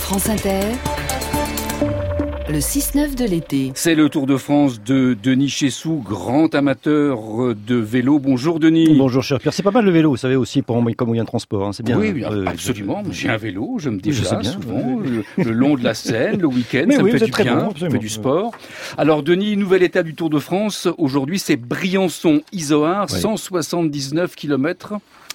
France Inter, le 6-9 de l'été. C'est le Tour de France de Denis Chessou, grand amateur de vélo. Bonjour Denis. Bonjour cher Pierre. C'est pas mal le vélo, vous savez, aussi comme moyen de transport. Hein. C'est bien. Oui, absolument. J'ai un vélo, je me déplace souvent le long de la Seine, le week-end, ça me fait du bien, je fais du sport. Alors Denis, nouvelle étape du Tour de France. Aujourd'hui, c'est Briançon-Izoard, 179 km.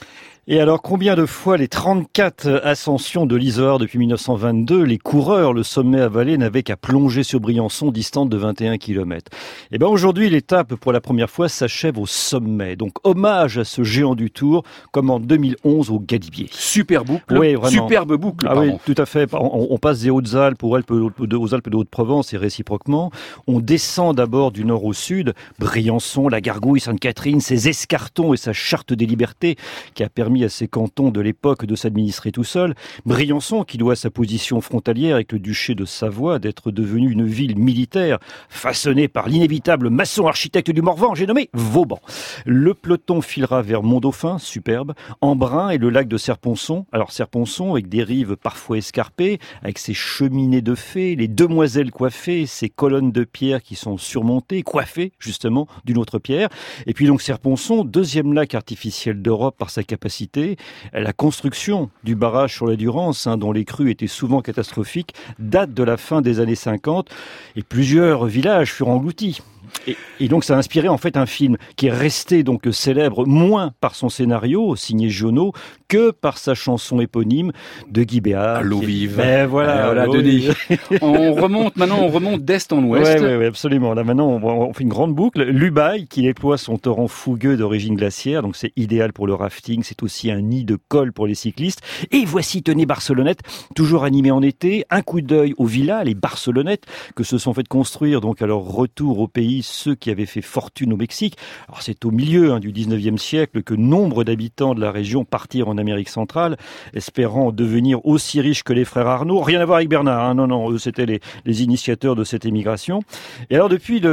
Et alors, combien de fois les 34 ascensions de l'Izoard depuis 1922, les coureurs, le sommet avalé, n'avaient qu'à plonger sur Briançon, distante de 21 km. Et ben aujourd'hui, l'étape, pour la première fois, s'achève au sommet. Donc, hommage à ce géant du Tour, comme en 2011 au Galibier. Super boucle, oui, vraiment. Superbe boucle, pardon. Oui, tout à fait. On passe des Hautes-Alpes aux Alpes de Haute-Provence et réciproquement. On descend d'abord du nord au sud, Briançon, la Gargouille, Sainte-Catherine, ses escartons et sa charte des libertés qui a permis à ces cantons de l'époque de s'administrer tout seul. Briançon, qui doit sa position frontalière avec le duché de Savoie d'être devenu une ville militaire façonnée par l'inévitable maçon architecte du Morvan, j'ai nommé Vauban. Le peloton filera vers Mont-Dauphin, superbe, Embrun et le lac de Serponçon. Alors Serponçon, avec des rives parfois escarpées, avec ses cheminées de fées, les demoiselles coiffées, ses colonnes de pierre qui sont surmontées, coiffées justement d'une autre pierre. Et puis donc Serponçon, deuxième lac artificiel d'Europe par sa capacité. La construction du barrage sur la Durance, dont les crues étaient souvent catastrophiques, date de la fin des années 50 et plusieurs villages furent engloutis. Et donc ça a inspiré en fait un film qui est resté donc célèbre moins par son scénario signé Giono que par sa chanson éponyme de Guy Béard. L'eau vive. Ben voilà, Denis. On remonte d'est en ouest. Oui, absolument. Là maintenant on fait une grande boucle. L'Ubaye qui déploie son torrent fougueux d'origine glaciaire, donc c'est idéal pour le rafting, c'est aussi un nid de colle pour les cyclistes. Et voici, tenez, Barcelonnette, toujours animé en été, un coup d'œil aux villas, les Barcelonnettes, que se sont fait construire donc à leur retour au pays ceux qui avaient fait fortune au Mexique. Alors c'est au milieu du 19e siècle que nombre d'habitants de la région partirent en Amérique centrale, espérant devenir aussi riches que les frères Arnault. Rien à voir avec Bernard, non, eux c'était les initiateurs de cette émigration. Et alors depuis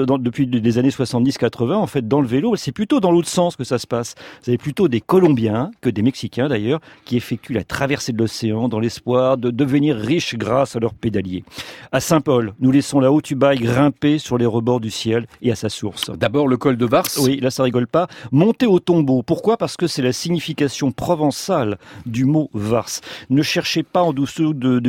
les années 70-80, en fait, dans le vélo, c'est plutôt dans l'autre sens que ça se passe. Vous avez plutôt des Colombiens, que des Mexicains d'ailleurs, qui effectuent la traversée de l'océan dans l'espoir de devenir riches grâce à leurs pédaliers. À Saint-Paul, nous laissons la Haute-Ubaye grimper sur les rebords du ciel et à sa source. D'abord le col de Vars. Oui, là ça rigole pas. Monter au tombeau. Pourquoi ? Parce que c'est la signification provençale du mot Vars. Ne cherchez pas en dessous de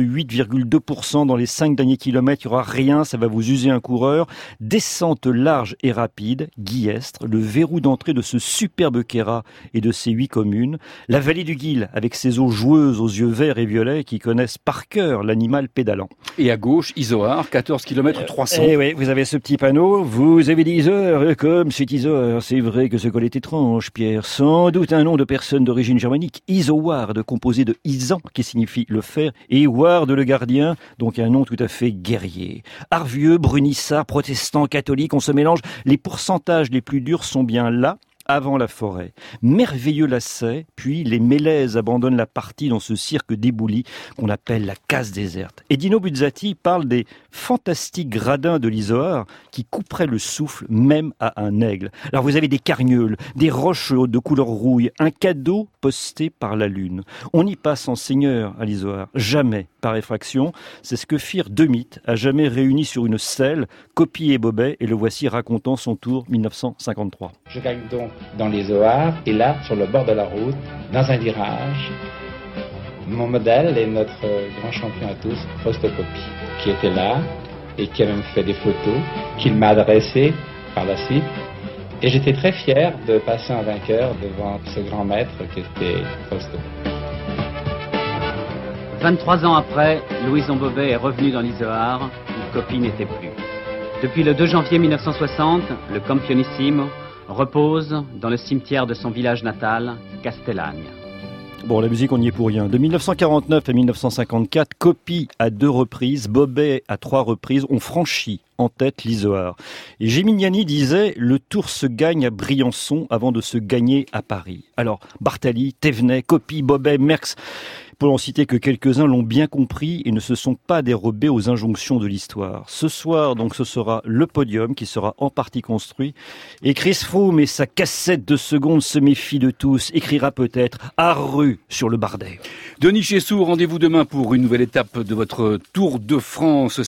8,2% dans les 5 derniers kilomètres. Il n'y aura rien, ça va vous user un coureur. Descente large et rapide, Guillestre, le verrou d'entrée de ce superbe Queyras et de ses 8 communes. La vallée du Guil, avec ses eaux joueuses aux yeux verts et violets qui connaissent par cœur l'animal pédalant. Et à gauche, Izoard, 14 km 300. Eh oui, vous avez ce petit panneau. Vous avez dit Izoard, comme c'est Izoard. C'est vrai que ce col est étrange, Pierre. Sans doute un nom de personne d'origine germanique. Izoard, composé de Isan, qui signifie le fer, et Ward, le gardien, donc un nom tout à fait guerrier. Arvieux, brunissard, protestant, catholique, on se mélange. Les pourcentages les plus durs sont bien là, avant la forêt. Merveilleux lacet, puis les Mélèzes abandonnent la partie dans ce cirque d'ébouli qu'on appelle la case déserte. Et Dino Buzzati parle des fantastiques gradins de l'Izoard qui couperaient le souffle même à un aigle. Alors vous avez des cargneules, des roches de couleur rouille, un cadeau posté par la lune. On y passe en seigneur à l'Izoard, jamais par effraction. C'est ce que firent deux mythes, à jamais réunis sur une stèle, Coppi et Bobet, et le voici racontant son tour 1953. Je gagne donc dans l'Izoard, et là, sur le bord de la route, dans un virage, mon modèle est notre grand champion à tous, Fausto Coppi, qui était là et qui a même fait des photos qu'il m'a adressées par la suite. Et j'étais très fier de passer en vainqueur devant ce grand maître qui était Fausto. 23 ans après, Louison Bobet est revenu dans l'Izoard, où Coppi n'était plus. Depuis le 2 janvier 1960, le Campionissimo repose dans le cimetière de son village natal, Castellagne. Bon, la musique, on n'y est pour rien. De 1949 à 1954, Coppi à 2 reprises, Bobet à 3 reprises ont franchi en tête l'Izoard. Et Gimignani disait « Le Tour se gagne à Briançon avant de se gagner à Paris ». Alors, Bartali, Thévenet, Coppi, Bobet, Merckx... pour n'en citer que quelques-uns, l'ont bien compris et ne se sont pas dérobés aux injonctions de l'histoire. Ce soir, donc, ce sera le podium qui sera en partie construit. Et Chris Froome et sa cassette de seconde se méfie de tous, écrira peut-être à rue sur le Bardet. Denis Chessou, rendez-vous demain pour une nouvelle étape de votre Tour de France.